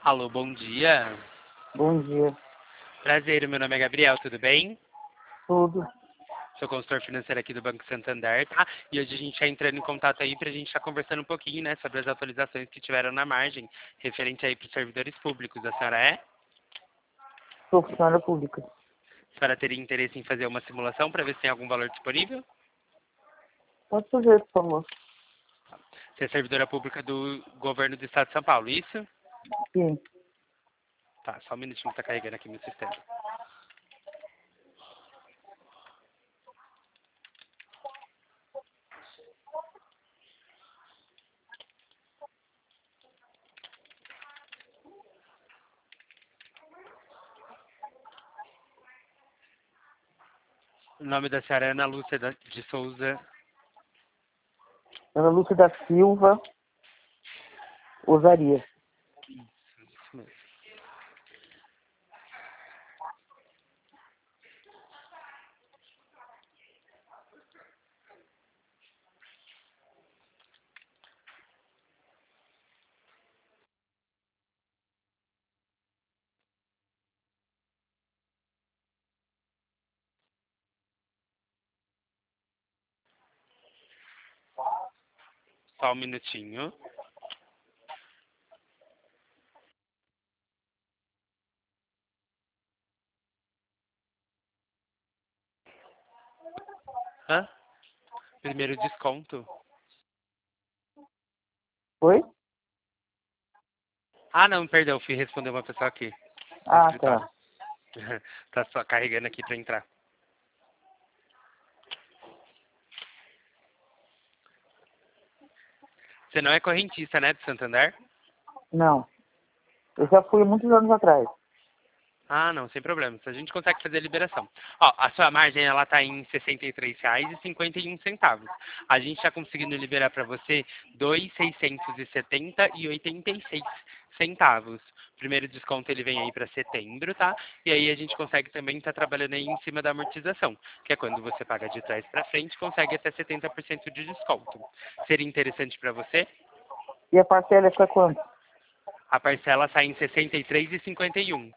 Alô, bom dia. Bom dia. Prazer, meu nome é Gabriel, tudo bem? Tudo. Sou consultor financeiro aqui do Banco Santander, tá? E hoje a gente está entrando em contato aí pra gente estar conversando um pouquinho, né, sobre as atualizações que tiveram na margem, referente aí para os servidores públicos. A senhora é? Sou funcionária pública. A senhora teria interesse em fazer uma simulação para ver se tem algum valor disponível? Pode fazer, por favor. Você é servidora pública do governo do estado de São Paulo, isso? Sim. Tá, só um minutinho que tá carregando aqui meu sistema. O nome da senhora é Ana Lúcia de Souza. Ana Lúcia da Silva Osaria. Isso mesmo. Só um minutinho. Hã? Primeiro desconto. Oi? Ah, não, perdão, fui responder uma pessoa aqui no Ah, escritório. tá. Tá só carregando aqui pra entrar. Você não é correntista, né, do Santander? Não. Eu já fui há muitos anos atrás. Ah, não, sem problema. A gente consegue fazer a liberação. Ó, a sua margem, ela tá em R$ 63,51. A gente tá conseguindo liberar para você 2.670,86 centavos. O primeiro desconto ele vem aí para setembro, tá? E aí a gente consegue também estar trabalhando aí em cima da amortização, que é quando você paga de trás para frente, consegue até 70% de desconto. Seria interessante para você? E a parcela é para quanto? A parcela sai em R$ 63,51.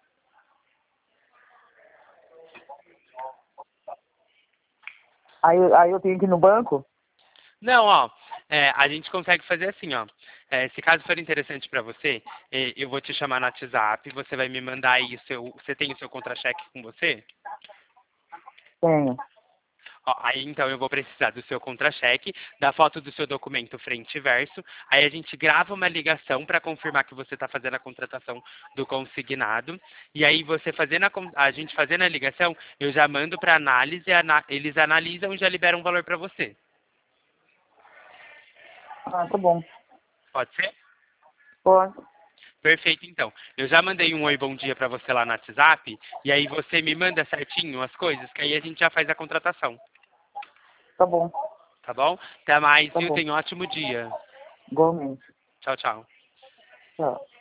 Aí eu tenho que ir no banco? Não, ó, a gente consegue fazer assim, ó. Se caso for interessante para você, eu vou te chamar no WhatsApp, você vai me mandar aí você tem o seu contra-cheque com você? Tenho. Ó, aí então eu vou precisar do seu contra-cheque, da foto do seu documento frente e verso, aí a gente grava uma ligação para confirmar que você está fazendo a contratação do consignado, e aí você fazendo a gente fazendo a ligação, eu já mando para análise, eles analisam e já liberam um valor para você. Ah, tá bom. Pode ser? Pode. Perfeito, então. Eu já mandei um oi bom dia para você lá no WhatsApp, e aí você me manda certinho as coisas, que aí a gente já faz a contratação. Tá bom. Tá bom? Até mais, Tá viu? bom. Tenha um ótimo dia. Igualmente. Tchau, tchau. Tchau.